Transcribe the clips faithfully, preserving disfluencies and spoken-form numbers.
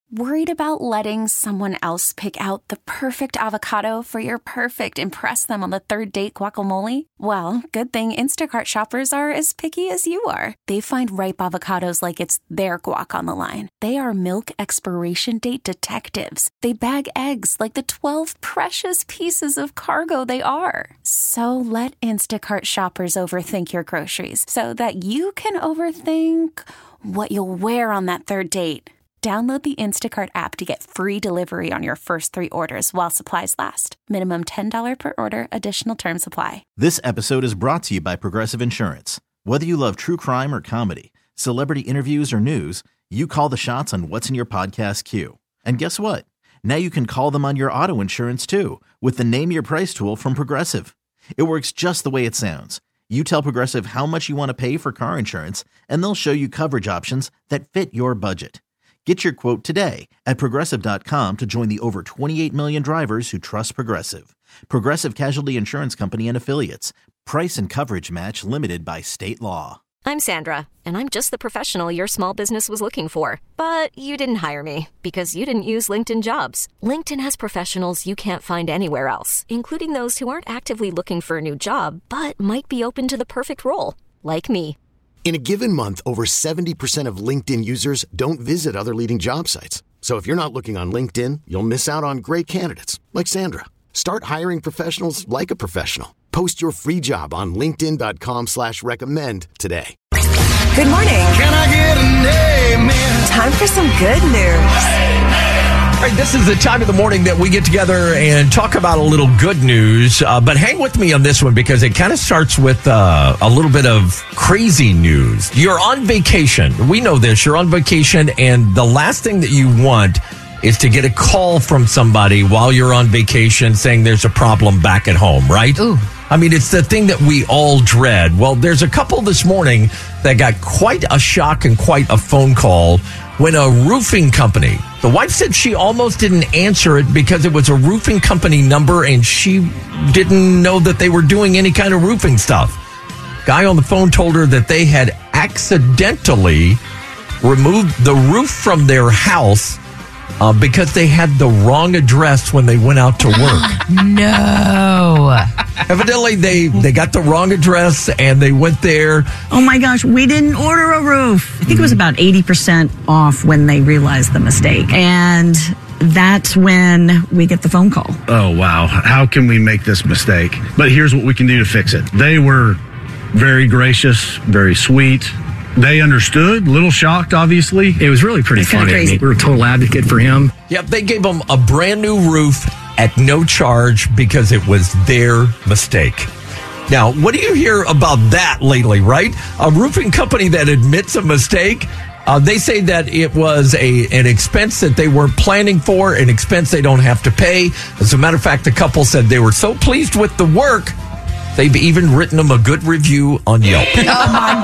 Worried about letting someone else pick out the perfect avocado for your perfect impress them on the third date guacamole? Well, good thing Instacart shoppers are as picky as you are. They find ripe avocados like it's their guac on the line. They are milk expiration date detectives. They bag eggs like the twelve precious pieces of cargo they are. So let Instacart shoppers overthink your groceries so that you can overthink what you'll wear on that third date. Download the Instacart app to get free delivery on your first three orders while supplies last. Minimum ten dollars per order. Additional terms apply. This episode is brought to you by Progressive Insurance. Whether you love true crime or comedy, celebrity interviews or news, you call the shots on what's in your podcast queue. And guess what? Now you can call them on your auto insurance too with the Name Your Price tool from Progressive. It works just the way it sounds. You tell Progressive how much you want to pay for car insurance, and they'll show you coverage options that fit your budget. Get your quote today at Progressive dot com to join the over twenty-eight million drivers who trust Progressive. Progressive Casualty Insurance Company and Affiliates. Price and coverage match limited by state law. I'm Sandra, and I'm just the professional your small business was looking for. But you didn't hire me because you didn't use LinkedIn Jobs. LinkedIn has professionals you can't find anywhere else, including those who aren't actively looking for a new job, but might be open to the perfect role, like me. In a given month, over seventy percent of LinkedIn users don't visit other leading job sites. So if you're not looking on LinkedIn, you'll miss out on great candidates like Sandra. Start hiring professionals like a professional. Post your free job on linkedin dot com slash recommend today. Good morning. Can I get an amen? Time for some good news. All right, this is the time of the morning that we get together and talk about a little good news. Uh, but hang with me on this one because it kind of starts with uh, a little bit of crazy news. You're on vacation. We know this. You're on vacation, and the last thing that you want is to get a call from somebody while you're on vacation saying there's a problem back at home, right? Ooh. I mean, it's the thing that we all dread. Well, there's a couple this morning that got quite a shock and quite a phone call when a roofing company, the wife said she almost didn't answer it because it was a roofing company number and she didn't know that they were doing any kind of roofing stuff. Guy on the phone told her that they had accidentally removed the roof from their house Uh, because they had the wrong address when they went out to work. No. Evidently, they, they got the wrong address and they went there. Oh my gosh, we didn't order a roof. I think it was about eighty percent off when they realized the mistake. And that's when we get the phone call. Oh, wow. How can we make this mistake? But here's what we can do to fix it. They were very gracious, very sweet. They understood, a little shocked, obviously. It was really pretty funny. I mean, we were a total advocate for him. Yep, they gave him a brand new roof at no charge because it was their mistake. Now, what do you hear about that lately, right? A roofing company that admits a mistake. Uh, they say that it was a an expense that they weren't planning for, an expense they don't have to pay. As a matter of fact, the couple said they were so pleased with the work, they've even written them a good review on Yelp. Oh, my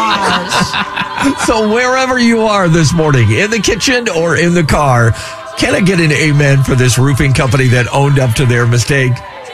gosh. So wherever you are this morning, in the kitchen or in the car, can I get an amen for this roofing company that owned up to their mistake?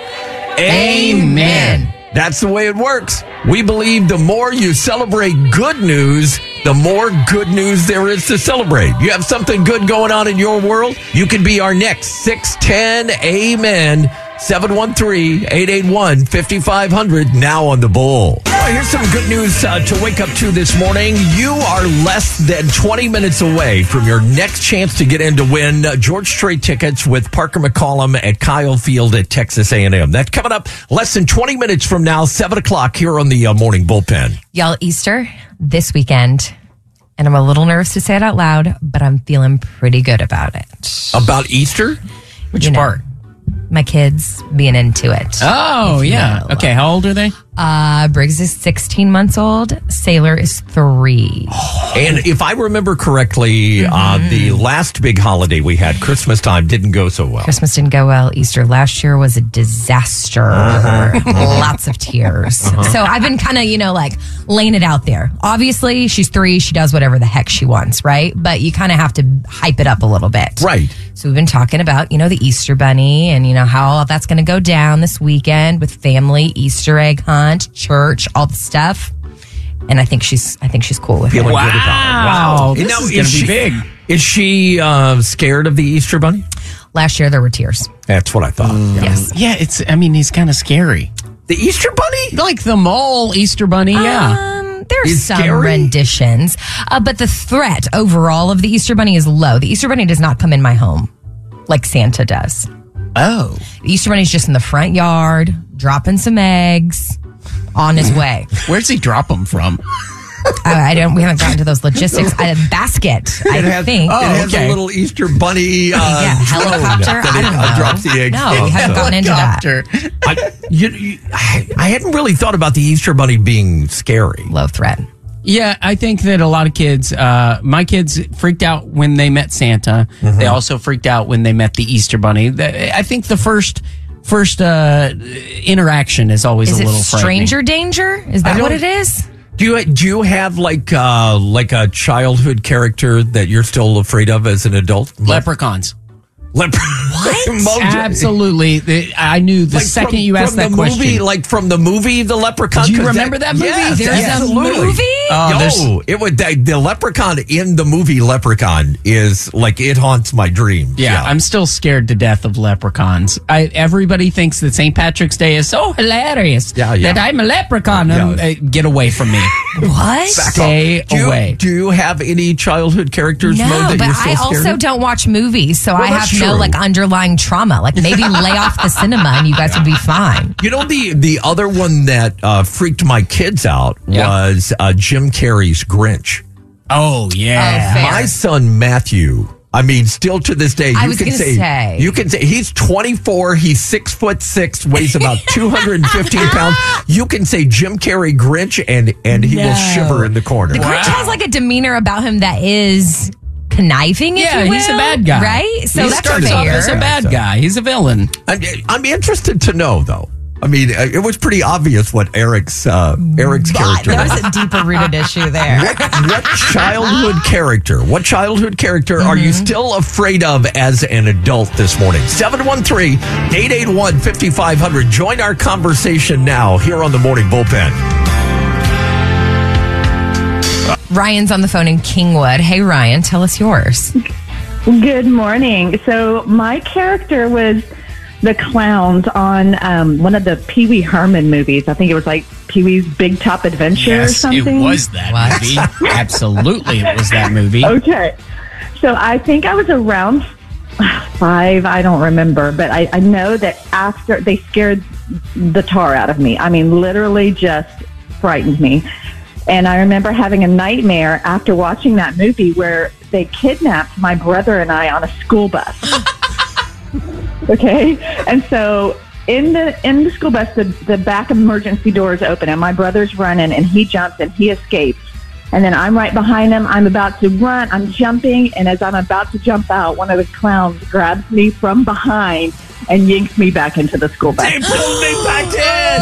Amen. That's the way it works. We believe the more you celebrate good news, the more good news there is to celebrate. You have something good going on in your world? You could be our next six ten Amen. seven one three, eight eight one, five five zero zero now on the Bull. Oh, here's some good news uh, to wake up to this morning. You are less than twenty minutes away from your next chance to get in to win uh, George Strait tickets with Parker McCollum at Kyle Field at Texas A and M. That's coming up less than twenty minutes from now, seven o'clock here on the uh, Morning Bullpen. Y'all, Easter this weekend, and I'm a little nervous to say it out loud, but I'm feeling pretty good about it. About Easter? Which you part? Know, my kids being into it. Oh, yeah. Okay, how old are they? Uh, Briggs is sixteen months old. Sailor is three. And if I remember correctly, mm-hmm. uh, the last big holiday we had, Christmas time, didn't go so well. Christmas didn't go well. Easter last year was a disaster. Uh-huh. Lots of tears. Uh-huh. So I've been kind of, you know, like laying it out there. Obviously, she's three. She does whatever the heck she wants, right? But you kind of have to hype it up a little bit. Right. So we've been talking about, you know, the Easter Bunny and, you know, how all that's going to go down this weekend with family, Easter egg hunt, church, all the stuff. And I think she's, I think she's cool with Feeling it. Wow. Good about it. Wow. This now, is going to be she, big. Is she uh, scared of the Easter Bunny? Last year there were tears. That's what I thought. Mm. Yeah. Yes. Yeah, it's. I mean, he's kind of scary. The Easter Bunny? Like the mole Easter Bunny, yeah. Um, there's He's some scary? renditions, uh, but the threat overall of the Easter Bunny is low. The Easter Bunny does not come in my home like Santa does. Oh. The Easter Bunny's just in the front yard, dropping some eggs, on his way. Where's he drop them from? Uh, I don't. We haven't gotten to those logistics. A basket, I It has, think. it has okay. a little Easter Bunny uh, Yeah, drone helicopter. that I it, don't uh, know. drops the eggs No, from. we haven't gotten into that. Helicopter. I, you, you, I, I hadn't really thought about the Easter Bunny being scary. Low threat. Yeah, I think that a lot of kids, uh, my kids freaked out when they met Santa. Mm-hmm. They also freaked out when they met the Easter Bunny. The- I think the first first uh, interaction is always Is a it little frightening. stranger danger? Is I that what don't- it is? Do you do you have like uh, like a childhood character that you're still afraid of as an adult? Leprechauns. Lepre- What? Absolutely. The- I knew the Like second from- you asked from that the question. movie, like from the movie The Leprechaun. Do you 'cause remember that movie? Yes, There's a absolutely. movie? Oh, there's- Yo, it would the, the Leprechaun in the movie Leprechaun is like it haunts my dreams. Yeah, I'm still scared to death of leprechauns. I, everybody thinks that Saint Patrick's Day is so hilarious Yeah, yeah. that I'm a leprechaun. Yeah. Um, uh, get away from me. What? Stay do you, away. Do you have any childhood characters? Mo, No, that but you're still I scared also of? don't watch movies, so Well, I have that's no true. like underlying trauma. Like maybe lay off the cinema and you guys would be fine. You know, the the other one that uh, freaked my kids out Yeah. was uh, Jim Carrey's Grinch. Oh, yeah. Oh, fair. My son Matthew. I mean, still to this day, I you was can gonna say, say. you can say he's twenty-four. He's six foot six, weighs about two hundred fifteen pounds. You can say Jim Carrey Grinch, and and he will No. shiver in the corner. The Grinch has like a demeanor about him that is conniving. If Yeah, you he's a will, bad guy. right? So he that's starts off fair. as a bad guy. He's a villain. I'm, I'm interested to know, though. I mean, uh, it was pretty obvious what Eric's uh, Eric's But character there was. was a deeper rooted issue there. What, what childhood character? What childhood character are you still afraid of as an adult this morning? seven one three, eight eight one, five five zero zero. Join our conversation now here on the Morning Bullpen. Ryan's on the phone in Kingwood. Hey, Ryan, tell us yours. Good morning. So my character was the clowns on um, one of the Pee Wee Herman movies. I think it was like Pee Wee's Big Top Adventure or something. it was that What? movie. Absolutely, it was that movie. Okay. So I think I was around five. I don't remember. But I, I know that after they scared the tar out of me. I mean, literally just frightened me. And I remember having a nightmare after watching that movie where they kidnapped my brother and I on a school bus. Okay, and so in the in the school bus, the, the back emergency door is open, and my brother's running, and he jumps and he escapes. And then I'm right behind him. I'm about to run. I'm jumping, and as I'm about to jump out, one of the clowns grabs me from behind and yanks me back into the school bus. They pulled me back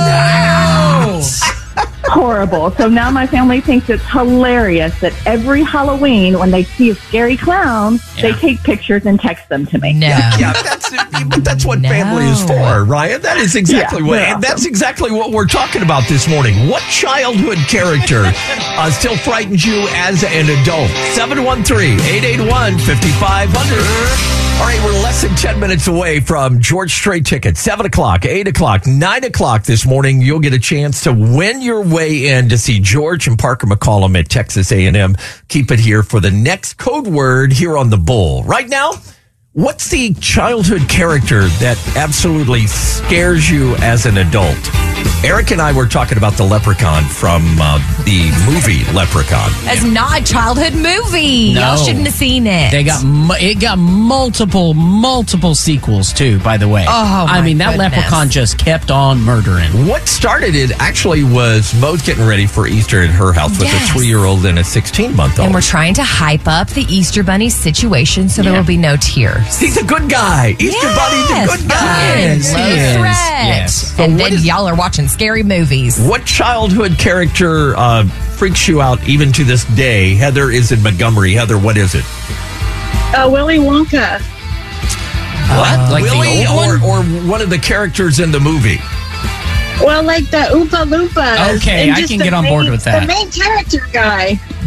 in. Horrible. So now my family thinks it's hilarious that every Halloween, when they see a scary clown, they take pictures and text them to me. No. Yeah, that's but that's what No. family is for, Ryan. That is exactly Yeah, what, they're and that's awesome. exactly what we're talking about this morning. What childhood character uh, still frightens you as an adult? seven one three, eight eight one, five five zero zero. All right, we're less than ten minutes away from George Strait tickets. seven o'clock, eight o'clock, nine o'clock this morning. You'll get a chance to win your way in to see George and Parker McCollum at Texas A and M. Keep it here for the next code word here on the Bull. Right now, what's the childhood character that absolutely scares you as an adult? Eric and I were talking about the Leprechaun from uh, the movie Leprechaun. That's not a childhood movie. No. Y'all shouldn't have seen it. They got mu- it got multiple multiple sequels too. By the way, Oh, I my mean that goodness. leprechaun just kept on murdering. What started it actually was Mo's getting ready for Easter at her house with Yes. a three-year-old and a sixteen-month-old. And we're trying to hype up the Easter Bunny situation so there will be no tears. He's a good guy. Easter Yes. Bunny's a good guy. He is. Low He is. threat. Yes. And So what then is- y'all are watching scary movies. What childhood character uh, freaks you out even to this day? Heather is in Montgomery. Heather, what is it? Uh, Willy Wonka. What? Like Willy the old or, one? or one of the characters in the movie? Well, like the Oompa Loompas. Okay, and I just can the get on board main- with that. The main character guy.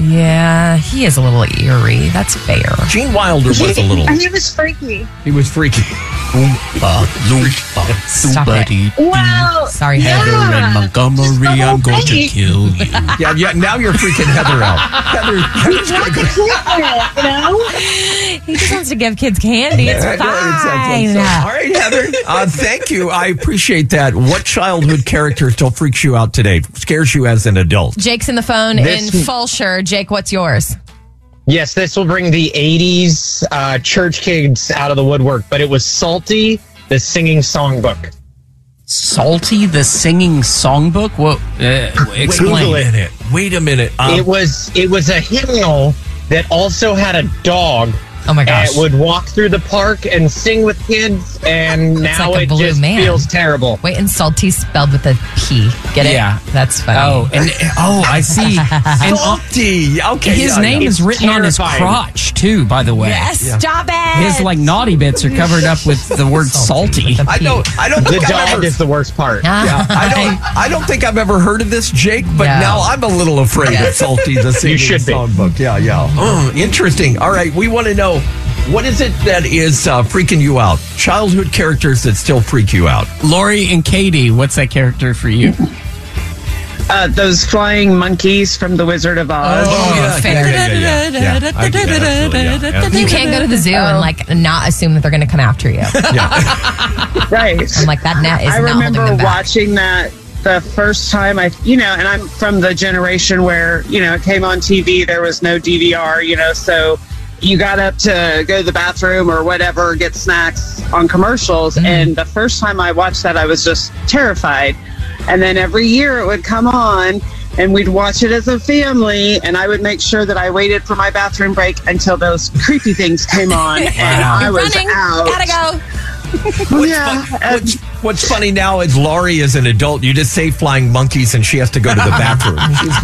Yeah, he is a little eerie. That's fair. Gene Wilder was a little. He was freaky. He was freaky. Oompa, loompa, Stop doobity it. Wow. Sorry, Yeah. Heather. in Montgomery, I'm going to thing. kill you. Yeah, yeah. Now you're freaking Heather out. Heather, Heather's gonna go. You know? He just wants to give kids candy. It's Yeah, fine. it's- it's- All right, Heather. Uh, thank you. I appreciate that. What childhood character still freaks you out today? Scares you as an adult? Jake's in the phone This- in Fulshire. Jake, what's yours? Yes, this will bring the eighties uh, church kids out of the woodwork, but it was Salty, the singing songbook. Salty, the singing songbook? What? Uh, explain. Google Wait a minute. Wait a minute. Um, It was it was a hymnal that also had a dog. Oh my gosh. And would walk through the park and sing with kids, and It's now like a it blue just man. feels terrible. Wait, and salty spelled with a P. Get it? Yeah. That's funny. Oh, and oh, I see. And Salty. Okay. his yeah, name yeah. is written on his terrifying. crotch too. By the way, Yes, Yeah. stop it. his like naughty bits are covered up with the word salty. with a I P. don't. I don't The think I've dog ever. is the worst part. Yeah, I don't. I don't think I've ever heard of this, Jake. But No. now I'm a little afraid of Salty, the singing should be. songbook. Yeah, yeah. Oh, interesting. All right, we want to know, what is it that is uh, freaking you out? Childhood characters that still freak you out. Lori and Katie, what's that character for you? Uh, those flying monkeys from The Wizard of Oz. Oh, yeah, fair. yeah, yeah, yeah, yeah. Yeah, I get that, absolutely, yeah, yeah. You can't go to the zoo and like not assume that they're going to come after you. Right. I'm like, that net is I not holding remember them back. watching that the first time I, you know, and I'm from the generation where, you know, it came on T V, there was no D V R, you know, so you got up to go to the bathroom or whatever, get snacks on commercials. Mm-hmm. And the first time I watched that, I was just terrified. And then every year it would come on and we'd watch it as a family. And I would make sure that I waited for my bathroom break until those creepy things came on. And I was Running. out. Gotta go. What's, Yeah, fun- what's, what's funny now is Laurie is an adult. You just say flying monkeys and she has to go to the bathroom.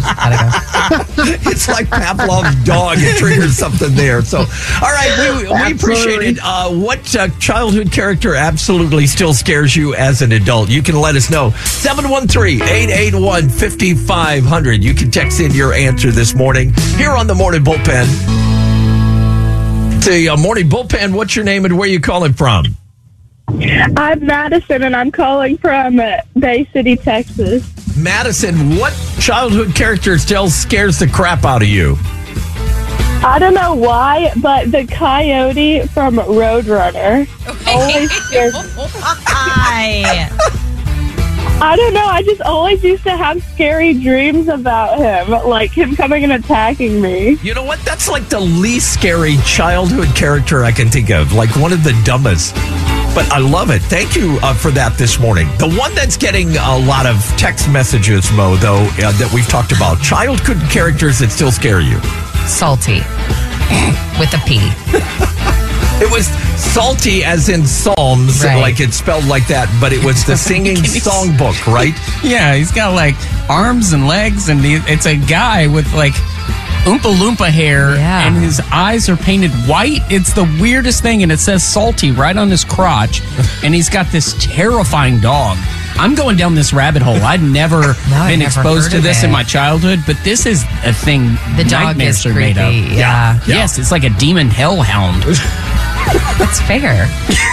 It's like Pavlov's dog. It triggers something there. So, all right, we, we appreciate it. Uh, what uh, childhood character absolutely still scares you as an adult? You can let us know. seven one three, eight eight one, five five zero zero. You can text in your answer this morning here on the Morning Bullpen. The uh, Morning Bullpen, what's your name and where you calling from? I'm Madison, and I'm calling from uh, Bay City, Texas. Madison, what childhood character still scares the crap out of you? I don't know why, but the coyote from Roadrunner always scares me. Why? I don't know. I just always used to have scary dreams about him, like him coming and attacking me. You know what? That's like the least scary childhood character I can think of. Like one of the dumbest. But I love it. Thank you uh, for that this morning. The one that's getting a lot of text messages, Mo, though, uh, that we've talked about. Childhood characters that still scare you. Salty. With a P. It was salty as in Psalms, Right. like it's spelled like that, but it was the singing songbook, right? Yeah, he's got like arms and legs, and he, it's a guy with like Oompa Loompa hair, Yeah. and his eyes are painted white. It's the weirdest thing, and it says salty right on his crotch, and he's got this terrifying dog. I'm going down this rabbit hole. I'd never No, I've been never exposed heard to of this it. in my childhood, but this is a thing The dog nightmares is are made of. creepy, yeah. Yeah. Yes, it's like a demon hellhound. That's fair.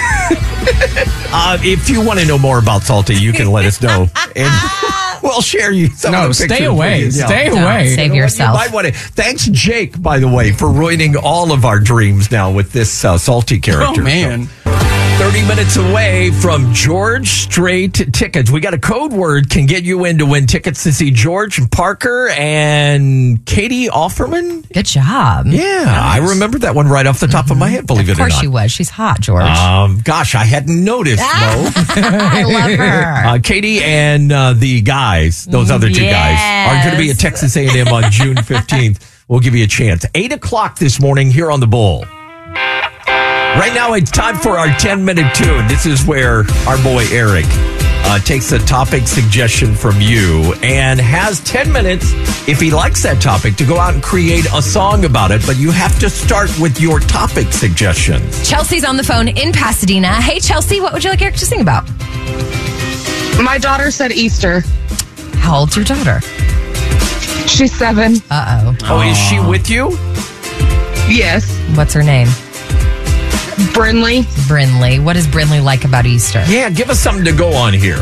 Uh, if you want to know more about Salty, you can let us know. And we'll share you some No, of the stay pictures away. with you. Yeah. Stay Don't away. save You know what? yourself. You might want to. Thanks, Jake, by the way, for ruining all of our dreams now with this uh, Salty character. Oh, man. So, thirty minutes away from George Strait tickets. We got a code word can get you in to win tickets to see George and Parker and Katie Offerman. Good job. Yeah, I remember that one right off the top mm-hmm. of my head, believe Of it or not. course she was. She's hot, George. Um, gosh, I hadn't noticed, Mo. I love her. Uh, Katie and uh, the guys, those other two guys, are going to be at Texas A and M on June fifteenth. We'll give you a chance. eight o'clock this morning here on The Bull. Right now, it's time for our ten-minute tune. This is where our boy Eric uh, takes a topic suggestion from you and has ten minutes, if he likes that topic, to go out and create a song about it. But you have to start with your topic suggestions. Chelsea's on the phone in Pasadena. Hey, Chelsea, what would you like Eric to sing about? My daughter said Easter. How old's your daughter? She's seven. Uh-oh. Oh, is she with you? Yes. What's her name? Brinley. Brinley. What does Brinley like about Easter? Yeah, give us something to go on here.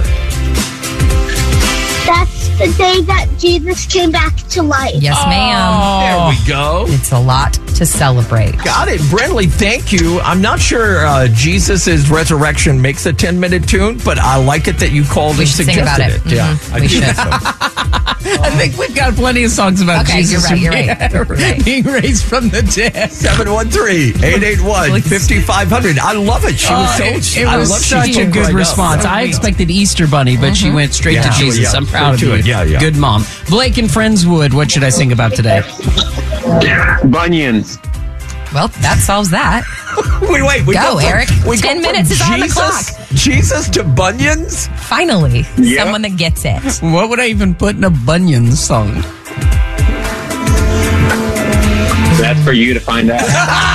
That's the day that Jesus came back to life. Yes, ma'am. There we go. It's a lot to celebrate. Got it. Brinley, thank you. I'm not sure uh, Jesus' resurrection makes a ten-minute tune, but I like it that you called We and should suggested sing about it. it. Yeah, Mhm. I We do should. think so. I think we've got plenty of songs about Okay, Jesus you're right, you're right, you're right. being raised from the dead. seven one three, eight eight one, five five zero zero. I love it. She was Oh, so it, it I was love she such a spoke good right up. response. So I neat. expected Easter Bunny, but she went straight Yeah, to Jesus. yeah, I'm proud of straight you. to it. Yeah, yeah. Good mom. Blake and Friendswood, what should I sing about today? Bunions. Well, that solves that. Wait, wait. We Go, go from- Eric. we Ten go from minutes is on the Jesus- clock. Jesus to bunions? Finally, Yep. someone that gets it. What would I even put in a Bunyan song? That's for you to find out.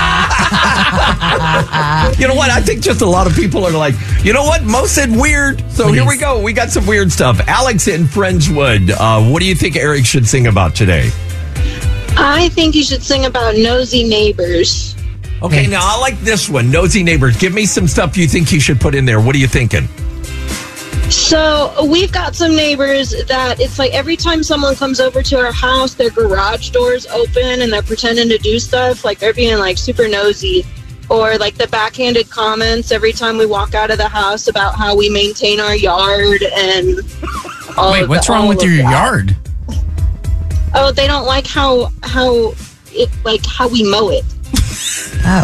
You know what? I think just a lot of people are like, you know what? Mo said weird. So Please. here we go. We got some weird stuff. Alex in Friendswood, uh, what do you think Eric should sing about today? I think you should sing about nosy neighbors. Okay, now I like this one. Nosy neighbors. Give me some stuff you think he should put in there. What are you thinking? So we've got some neighbors that it's like every time someone comes over to our house, their garage doors open and they're pretending to do stuff. Like they're being like super nosy. Or like the backhanded comments every time we walk out of the house about how we maintain our yard and all Wait, of what's the- wrong all with of your that. yard? Oh, they don't like how how it like how we mow it. Oh.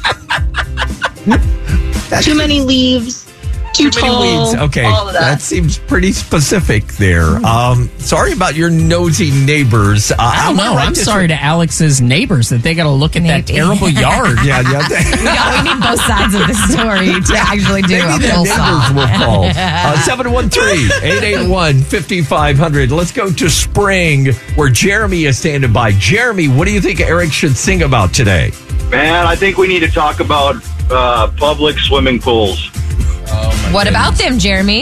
Too many leaves. Too, Too many tall. weeds. Okay, All of that. seems pretty specific there. Um, sorry about your nosy neighbors. Uh, I don't know. I'm sorry to Alex's neighbors that they got to look at that Maybe. terrible yard. Yeah, yeah. Yeah, we need both sides of the story to actually do Maybe a the full neighbors song. will call. Uh, seven one three, eight eight one, five five zero zero. Let's go to Spring, where Jeremy is standing by. Jeremy, what do you think Eric should sing about today? Man, I think we need to talk about uh, public swimming pools. What about them, Jeremy?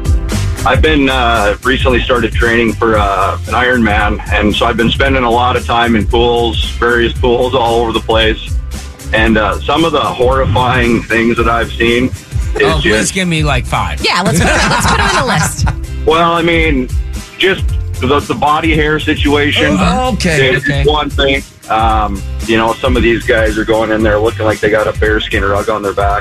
I've been uh, recently started training for uh, an Ironman, and so I've been spending a lot of time in pools, various pools all over the place. And uh, some of the horrifying things that I've seen is Oh, please just, give me like five. Yeah, let's put, let's put them on the list. well, I mean, just the, the body hair situation Oh, okay, is okay. one thing. Um, you know, some of these guys are going in there looking like they got a bearskin rug on their back.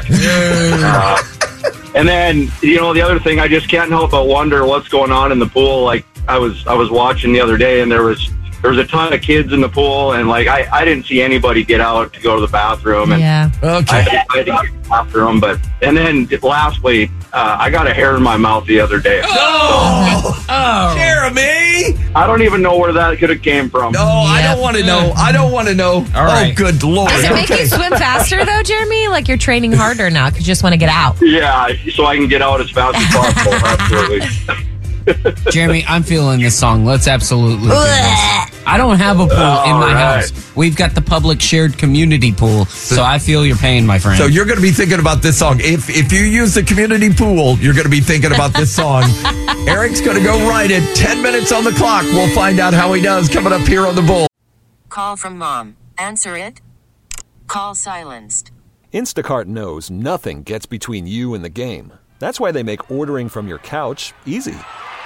uh, and then, you know, the other thing, I just can't help but wonder what's going on in the pool. Like I was, I was watching the other day, and there was there was a ton of kids in the pool, and like I, I didn't see anybody get out to go to the bathroom, and Yeah. Okay. I, I didn't get to the bathroom. But and then lastly, uh, I got a hair in my mouth the other day. Oh, Oh. Jeremy! I don't even know where that could have came from. No, I Yep. don't want to know. I don't want to know. All right. Oh, good Lord. Does it make Okay. you swim faster, though, Jeremy? Like you're training harder now because you just want to get out. Yeah, so I can get out as fast as possible. Absolutely. Jeremy, I'm feeling this song. Let's absolutely do this. I don't have a pool in my All right. house. We've got the public shared community pool, so I feel your pain, my friend. So you're going to be thinking about this song. If if you use the community pool, you're going to be thinking about this song. Eric's going to go write it. Ten minutes on the clock. We'll find out how he does coming up here on the Bull. Call from mom. Answer it. Call silenced. Instacart knows nothing gets between you and the game. That's why they make ordering from your couch easy.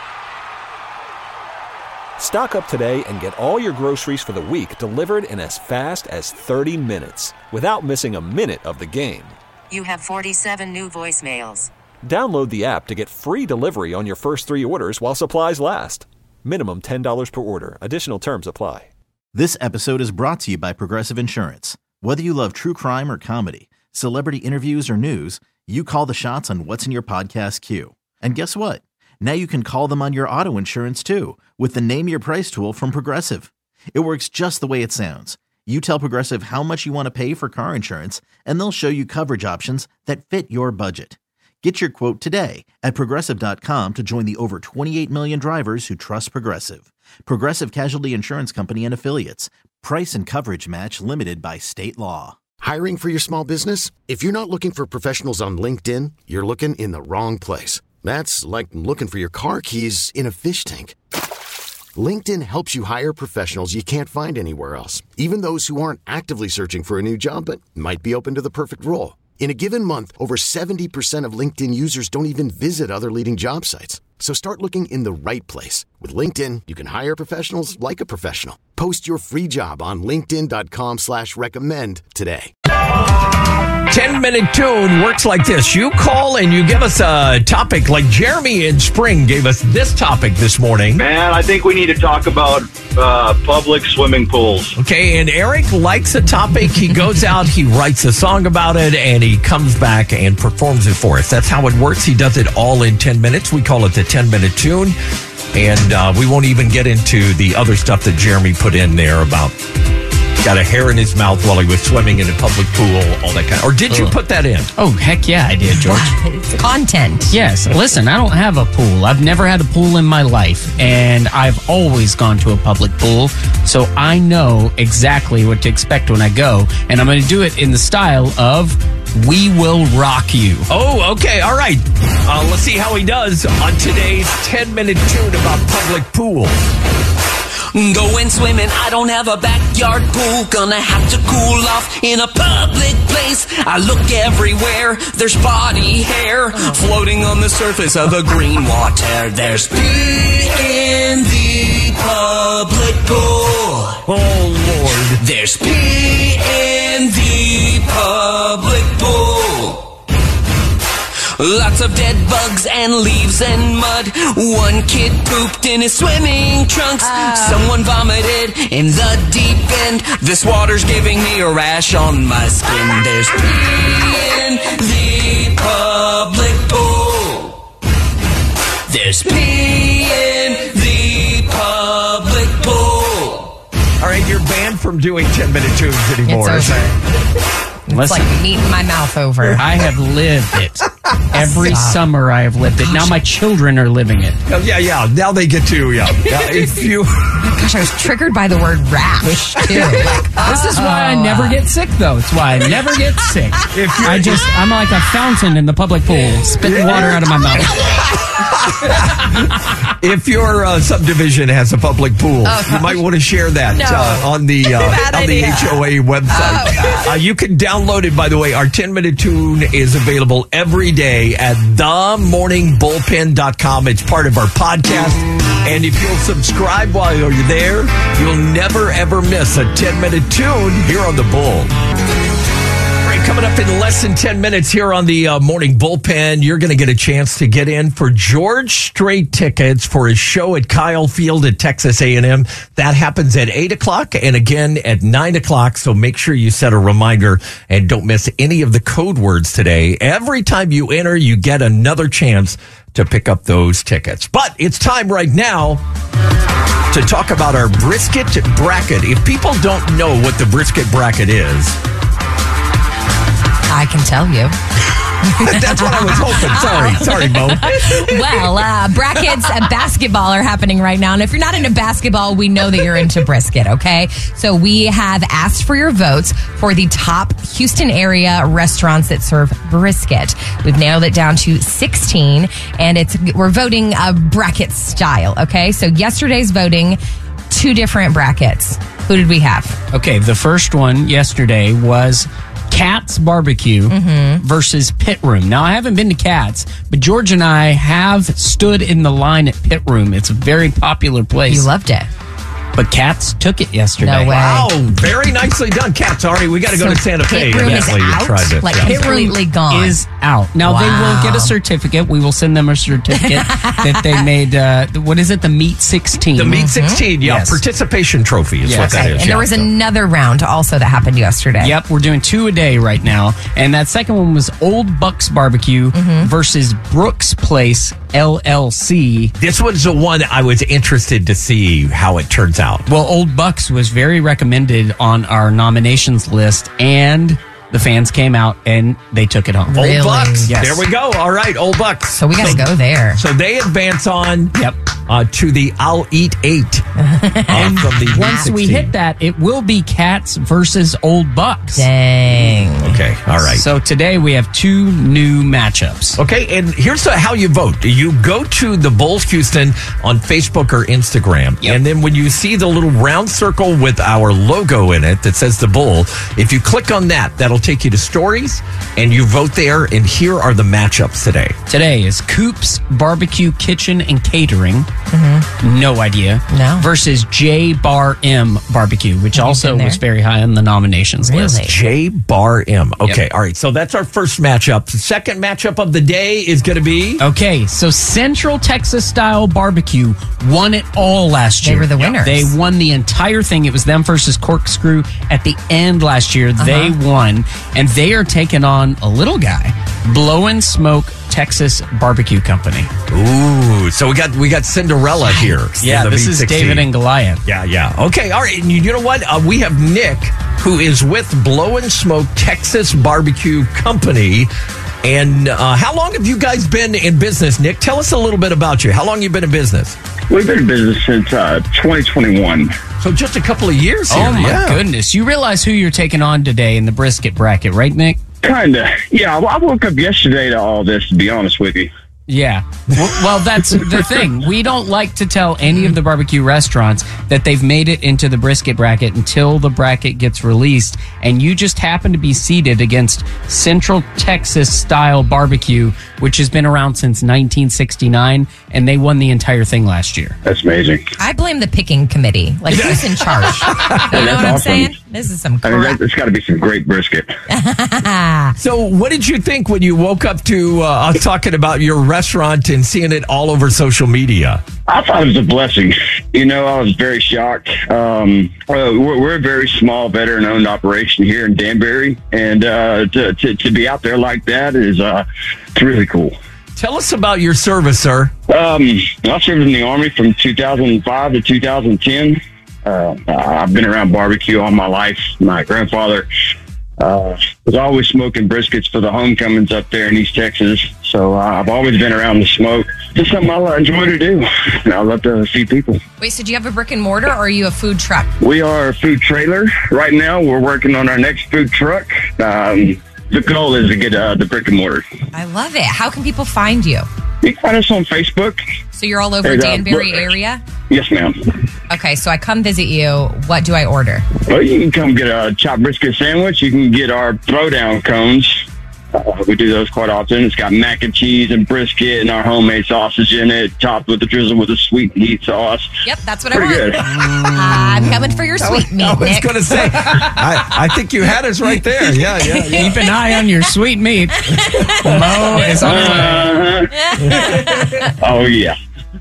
Stock up today and get all your groceries for the week delivered in as fast as thirty minutes without missing a minute of the game. You have forty-seven new voicemails. Download the app to get free delivery on your first three orders while supplies last. Minimum ten dollars per order. Additional terms apply. This episode is brought to you by Progressive Insurance. Whether you love true crime or comedy, celebrity interviews or news, you call the shots on what's in your podcast queue. And guess what? Now you can call them on your auto insurance too with the Name Your Price tool from Progressive. It works just the way it sounds. You tell Progressive how much you want to pay for car insurance, and they'll show you coverage options that fit your budget. Get your quote today at Progressive dot com to join the over twenty-eight million drivers who trust Progressive. Progressive Casualty Insurance Company and Affiliates. Price and coverage match limited by state law. Hiring for your small business? If you're not looking for professionals on LinkedIn, you're looking in the wrong place. That's like looking for your car keys in a fish tank. LinkedIn helps you hire professionals you can't find anywhere else, even those who aren't actively searching for a new job but might be open to the perfect role. In a given month, over seventy percent of LinkedIn users don't even visit other leading job sites. So start looking in the right place. With LinkedIn, you can hire professionals like a professional. Post your free job on linkedin.com slash recommend today. ten-minute tune works like this. You call and you give us a topic like Jeremy in Spring gave us this topic this morning. Man, I think we need to talk about uh, public swimming pools. Okay, and Eric likes a topic. He goes out, he writes a song about it, and he comes back and performs it for us. That's how it works. He does it all in ten minutes. We call it the ten-minute tune. And uh, we won't even get into the other stuff that Jeremy put in there about got a hair in his mouth while he was swimming in a public pool, all that kind of... Or did you put that in? Oh, heck yeah, I did, George. It's content. Yes. Listen, I don't have a pool. I've never had a pool in my life, and I've always gone to a public pool, so I know exactly what to expect when I go, and I'm going to do it in the style of We Will Rock You. Oh, okay. All right. Uh, let's see how he does on today's ten-minute tune about public pool. Going swimming, I don't have a backyard pool. Gonna have to cool off in a public place. I look everywhere, there's body hair floating on the surface of the green water. There's pee in the public pool. Oh, Lord. There's pee in the public pool. Lots of dead bugs and leaves and mud. One kid pooped in his swimming trunks. Uh. Someone vomited in the deep end. This water's giving me a rash on my skin. There's pee in the public pool. There's pee in the public pool. All right, you're banned from doing ten-minute tunes anymore. It's over. It's Listen, like meeting my mouth over. I have lived it. Every Stop. summer I have lived it. Now my children are living it. Oh, yeah, yeah. Now they get to, yeah. yeah if you... Gosh, I was triggered by the word rash, too. Like, this is why I never get sick, though. It's why I never get sick. If I just, I'm like a fountain in the public pool, spitting water out of my mouth. If your uh, subdivision has a public pool, oh, you might want to share that no. uh, on the uh, on the H O A website. Oh, uh, you can download it, by the way. Our ten-minute tune is available every day at the morning bullpen dot com. It's part of our podcast. And if you'll subscribe while you're there, you'll never, ever miss a ten-minute tune here on the Bull. Coming up in less than ten minutes here on the uh, Morning Bullpen, you're going to get a chance to get in for George Strait tickets for his show at Kyle Field at Texas A and M. That happens at eight o'clock and again at nine o'clock, so make sure you set a reminder and don't miss any of the code words today. Every time you enter, you get another chance to pick up those tickets. But it's time right now to talk about our brisket bracket. If people don't know what the brisket bracket is, I can tell you. That's what I was hoping. Sorry. Sorry, Mo. Well, uh, brackets and basketball are happening right now. And if you're not into basketball, we know that you're into brisket, okay? So we have asked for your votes for the top Houston area restaurants that serve brisket. We've nailed it down to sixteen, and it's we're voting a bracket style, okay? So yesterday's voting, two different brackets. Who did we have? Okay, the first one yesterday was Katz Barbecue mm-hmm. versus Pit Room. Now, I haven't been to Katz, but George and I have stood in the line at Pit Room. It's a very popular place. You loved it. But Katz took it yesterday. No way. Wow, very nicely done, Katz. Sorry, we got to so go to Santa Fe. Pit Room is out? Tried it. Like yeah. completely gone. Is out. Now, wow. They will get a certificate. We will send them a certificate that they made, uh, what is it, the Meat sixteen. The Meat sixteen, mm-hmm. yeah. Yes. Participation trophy is yes. what that okay. is. And yeah, there was so. another round also that happened yesterday. Yep, we're doing two a day right now. And that second one was Old Bucks Barbecue mm-hmm. versus Brooks Place L L C. This was the one I was interested to see how it turns out. Well, Old Bucks was very recommended on our nominations list, and the fans came out and they took it home. Really? Old Bucks. Yes. There we go. All right, Old Bucks. So we got to so, go there. So they advance on yep. uh, to the I'll Eat Eight. uh, from the Once we sixteen. hit that, it will be Cats versus Old Bucks. Dang. Okay, all right. So today we have two new matchups. Okay, and here's the, how you vote. You go to the Bulls Houston on Facebook or Instagram, Yep. and then when you see the little round circle with our logo in it that says the Bull, if you click on that, that'll take you to stories, and you vote there, and here are the matchups today. Today is Coop's Barbecue Kitchen and Catering. Mm-hmm. No idea. No. Versus J Bar M Barbecue, which Have you also been there? was very high on the nominations Really? list. J Bar M. Okay, Yep. all right. So that's our first matchup. The second matchup of the day is going to be. Okay, so Central Texas style barbecue won it all last They year. were the winners. They won the entire thing. It was them versus Corkscrew at the end last year. Uh-huh. They won, and they are taking on a little guy, Blow and Smoke Texas Barbecue Company. Ooh, so we got we got Cinderella here. Yeah, in the this V is sixteen. David and Goliath. Yeah, yeah. Okay, all right. And you, you know what? Uh, we have Nick, who is with Blow and Smoke Texas Barbecue Company. And uh, how long have you guys been in business, Nick? Tell us a little bit about you. How long you been in business? We've been in business since uh, twenty twenty-one. So just a couple of years here. Oh my yeah. goodness! You realize who you're taking on today in the brisket bracket, right, Nick? Kinda. Yeah, I woke up yesterday to all this, to be honest with you. Yeah. Well, well, that's the thing. We don't like to tell any of the barbecue restaurants that they've made it into the brisket bracket until the bracket gets released. And you just happen to be seated against Central Texas style barbecue, which has been around since nineteen sixty-nine, and they won the entire thing last year. That's amazing. I blame the picking committee. Like, who's in charge? You know That's what I'm awesome. saying? This is some I mean, crap. that, it's got to be some great brisket. So what did you think when you woke up to uh, us talking about your restaurant and seeing it all over social media? I thought it was a blessing. You know, I was very shocked. Um, uh, we're, we're a very small veteran-owned operation here in Danbury, and uh, to, to, to be out there like that is uh, it's really cool. Tell us about your service, sir. Um, I served in the Army from two thousand five to two thousand ten. Uh, I've been around barbecue all my life. My grandfather uh, was always smoking briskets for the homecomings up there in East Texas. So uh, I've always been around the smoke. Just something I enjoy to do. And I love to feed people. Wait, so do you have a brick and mortar or are you a food truck? We are a food trailer. Right now, we're working on our next food truck. Um, the goal is to get uh, the brick and mortar. I love it. How can people find you? You can find us on Facebook. So you're all over And, uh, Danbury look- area? Yes, ma'am. Okay, so I come visit you. What do I order? Well, you can come get a chopped brisket sandwich. You can get our throwdown cones. Uh, we do those quite often. It's got mac and cheese and brisket and our homemade sausage in it, topped with the drizzle with a sweet heat sauce. Yep, that's what Pretty I want. good. I'm coming for your sweet meat, I was Nick. going to say, I, I think you had us right there. Yeah, yeah, yeah. Keep an eye on your sweet meat. Mo is on his way. Uh-huh. Oh, yeah.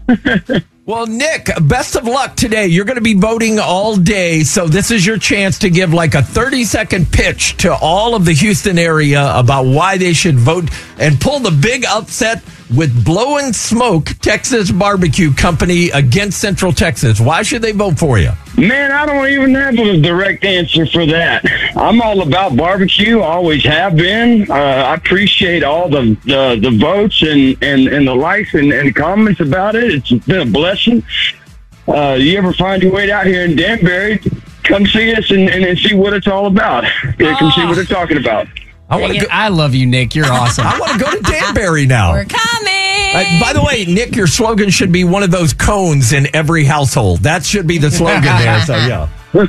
Well, Nick, best of luck today. You're going to be voting all day, so this is your chance to give like a thirty-second pitch to all of the Houston area about why they should vote and pull the big upset with Blow and Smoke Texas Barbecue Company against Central Texas. Why should they vote for you? Man, I don't even have a direct answer for that. I'm all about barbecue, always have been. Uh, I appreciate all the, the, the votes and, and, and the likes and, and comments about it. It's been a blessing. Uh, you ever find your way out here in Danbury, come see us and, and, and see what it's all about. Yeah, come see what they're talking about. I want to go. I love you, Nick. You're awesome. I want to go to Danbury now. We're coming. Uh, by the way, Nick, your slogan should be one of those cones in every household. That should be the slogan there. So, yeah.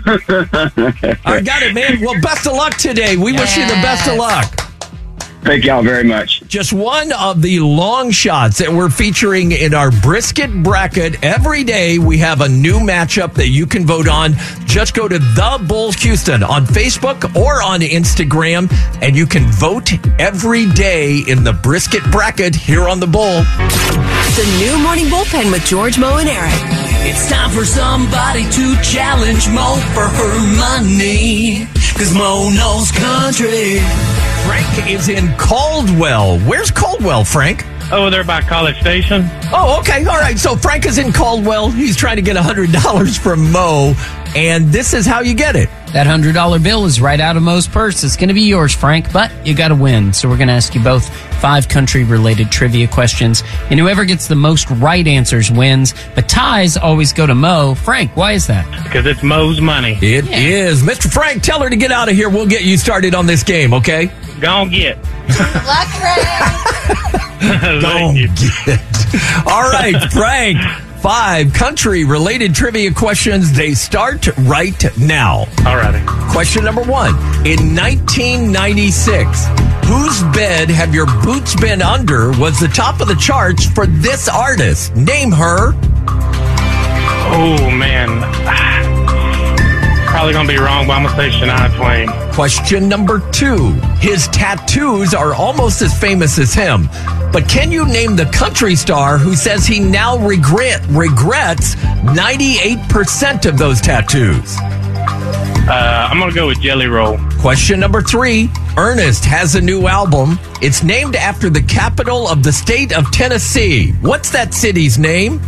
I got it, man. Well, best of luck today. We wish you the best of luck. Thank y'all very much. Just one of the long shots that we're featuring in our brisket bracket. Every day we have a new matchup that you can vote on. Just go to The Bulls Houston on Facebook or on Instagram, and you can vote every day in the brisket bracket here on The Bull. The new Morning Bullpen with George, Mo, and Eric. It's time for somebody to challenge Mo for her money. Cause Mo knows country. Frank is in Caldwell. Where's Caldwell, Frank? Oh, they're by College Station. Oh, okay. All right. So Frank is in Caldwell. He's trying to get one hundred dollars from Mo. And this is how you get it. That one hundred dollar bill is right out of Mo's purse. It's going to be yours, Frank, but you got to win. So we're going to ask you both five country-related trivia questions, and whoever gets the most right answers wins. But ties always go to Mo. Frank, why is that? Because it's Mo's money. It yeah. is. Mister Frank, tell her to get out of here. We'll get you started on this game, okay? Go on, get. Luck, Frank. Go get. All right, Frank. Five country-related trivia questions. They start right now. All righty. Question number one. In nineteen ninety-six, whose bed have your boots been under was the top of the charts for this artist? Name her. Oh, man. Probably going to be wrong, but I'm going to say Shania Twain. Question number two. His tattoos are almost as famous as him. But can you name the country star who says he now regret regrets ninety-eight percent of those tattoos? Uh, I'm going to go with Jelly Roll. Question number three. Ernest has a new album. It's named after the capital of the state of Tennessee. What's that city's name?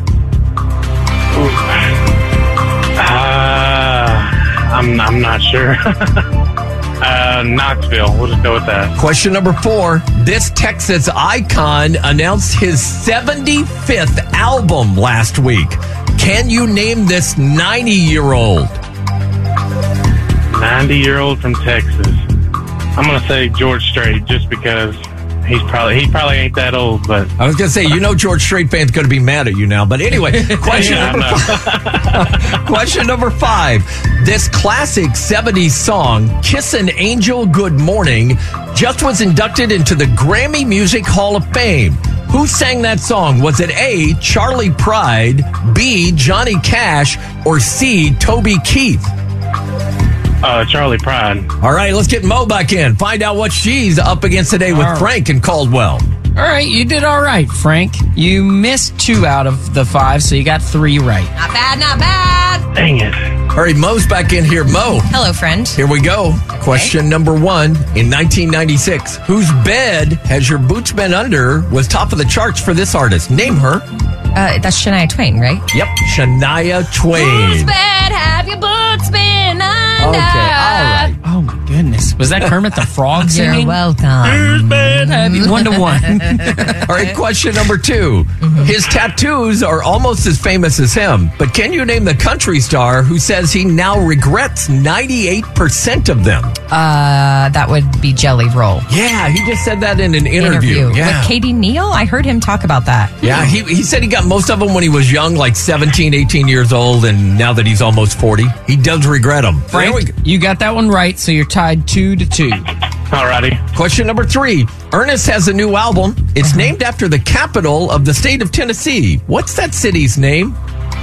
Uh, I'm, I'm not sure. Uh, Knoxville. We'll just go with that. Question number four. This Texas icon announced his seventy-fifth album last week. Can you name this ninety-year-old? ninety-year-old from Texas. I'm going to say George Strait just because he's probably he probably ain't that old, but I was going to say, you know George Strait fans going to be mad at you now. But anyway, question, yeah, number five. Question number five. This classic seventies song, Kissin' Angel Good Morning, just was inducted into the Grammy Music Hall of Fame. Who sang that song? Was it A, Charlie Pride, B, Johnny Cash, or C, Toby Keith? Uh, Charlie Pride. All right, let's get Mo back in. Find out what she's up against today with All right. Frank and Caldwell. All right, you did all right, Frank. You missed two out of the five, so you got three right. Not bad, not bad. Dang it. All right, Mo's back in here. Mo. Hello, friend. Here we go. Question number one. In nineteen ninety-six, whose bed has your boots been under was top of the charts for this artist? Name her. Uh, that's Shania Twain, right? Yep, Shania Twain. Whose bed have your boots been under? Okay, all right. Oh, my goodness. Was that Kermit the Frog singing? You're welcome. One to one. All right, question number two. Mm-hmm. His tattoos are almost as famous as him, but can you name the country star who says he now regrets ninety-eight percent of them? Uh, that would be Jelly Roll. Yeah, he just said that in an interview. interview. Yeah. With Katie Neal? I heard him talk about that. Yeah, he, he said he got most of them when he was young, like seventeen, eighteen years old, and now that he's almost forty, he does regret them. Frank, you got that one right, so you're tied two to two. Alrighty. Question number three. Ernest has a new album. It's uh-huh. named after the capital of the state of Tennessee. What's that city's name?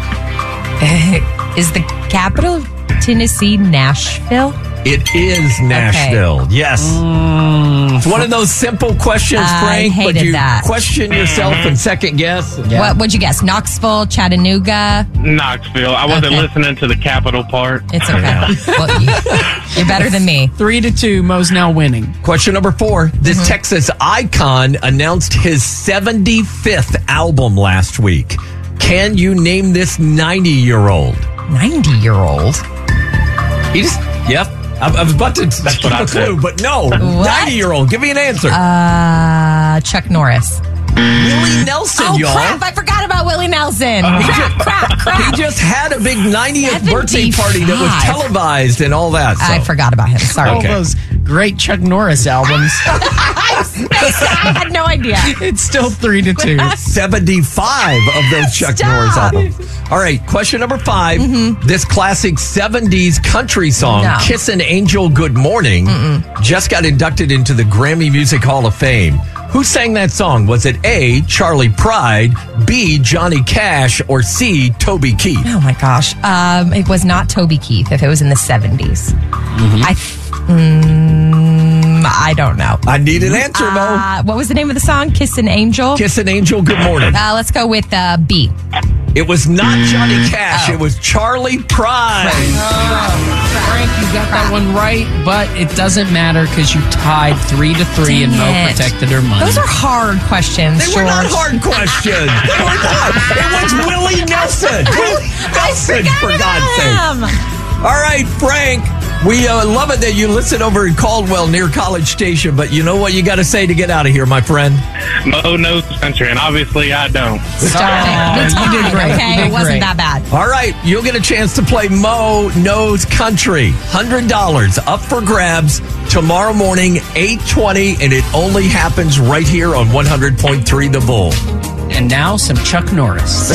Is the capital of Tennessee Nashville? It is Nashville. Okay. Yes. Mm, it's one of those simple questions, Frank. I hated but you that. question yourself and second guess. Yeah. What would you guess? Knoxville, Chattanooga? Knoxville. I wasn't okay. listening to the capital part. It's okay. Well, you, you're better than me. Three to two. Mo's now winning. Question number four. This mm-hmm. Texas icon announced his seventy-fifth album last week. Can you name this ninety-year-old? ninety-year-old? He just, yep. I, I was about to That's give what a clue, said. but no. ninety-year-old. Give me an answer. Uh, Chuck Norris. Willie Nelson, oh, y'all. crap. I forgot about Willie Nelson. Uh, crap, he just, crap, crap. He just had a big ninetieth birthday party that was televised and all that. So. I forgot about him. Sorry. All those great Chuck Norris albums. I had no idea. It's still three to two. seventy-five of those Chuck Stop. Norris albums. All right, question number five. Mm-hmm. This classic seventies country song, no. Kissin' Angel Good Morning, Mm-mm. just got inducted into the Grammy Music Hall of Fame. Who sang that song? Was it A, Charlie Pride, B, Johnny Cash, or C, Toby Keith? Oh, my gosh. Um, it was not Toby Keith if it was in the seventies. Mm-hmm. I mm, I don't know. I need an answer, uh, Mo. What was the name of the song? Kissin' Angel? Kissin' Angel, Good Morning. Uh, let's go with uh, B. It was not Johnny Cash. Oh. It was Charlie Pride. Oh, Frank, you got that one right, but it doesn't matter because you tied three to three Dang and Mo it. protected her money. Those are hard questions, They George. were not hard questions. They were not. It was Willie Nelson. Willie Nelson, for God's sake. All right, Frank. We uh, love it that you listen over in Caldwell near College Station, but you know what you got to say to get out of here, my friend? Mo knows country, and obviously I don't. Stop it. You did great. Okay, it wasn't that bad. All right, you'll get a chance to play Mo Knows Country. one hundred dollars up for grabs tomorrow morning, eight twenty, and it only happens right here on one hundred point three The Bull. And now some Chuck Norris.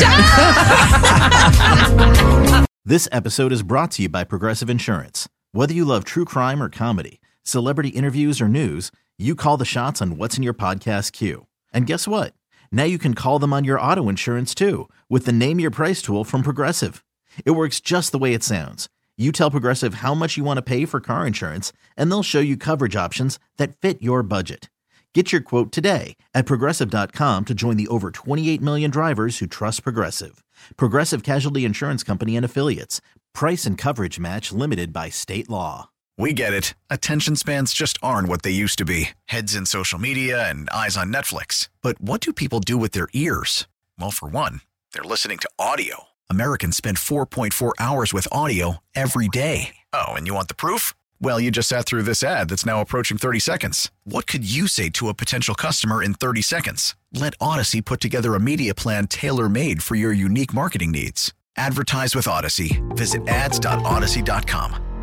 This episode is brought to you by Progressive Insurance. Whether you love true crime or comedy, celebrity interviews or news, you call the shots on what's in your podcast queue. And guess what? Now you can call them on your auto insurance too with the Name Your Price tool from Progressive. It works just the way it sounds. You tell Progressive how much you want to pay for car insurance, and they'll show you coverage options that fit your budget. Get your quote today at Progressive dot com to join the over twenty-eight million drivers who trust Progressive. Progressive Casualty Insurance Company and Affiliates. Price and coverage match limited by state law. We get it. Attention spans just aren't what they used to be. Heads in social media and eyes on Netflix. But what do people do with their ears? Well, for one, they're listening to audio. Americans spend four point four hours with audio every day. Oh, and you want the proof? Well, you just sat through this ad that's now approaching thirty seconds. What could you say to a potential customer in thirty seconds? Let Odyssey put together a media plan tailor-made for your unique marketing needs. Advertise with Odyssey. Visit ads dot odyssey dot com.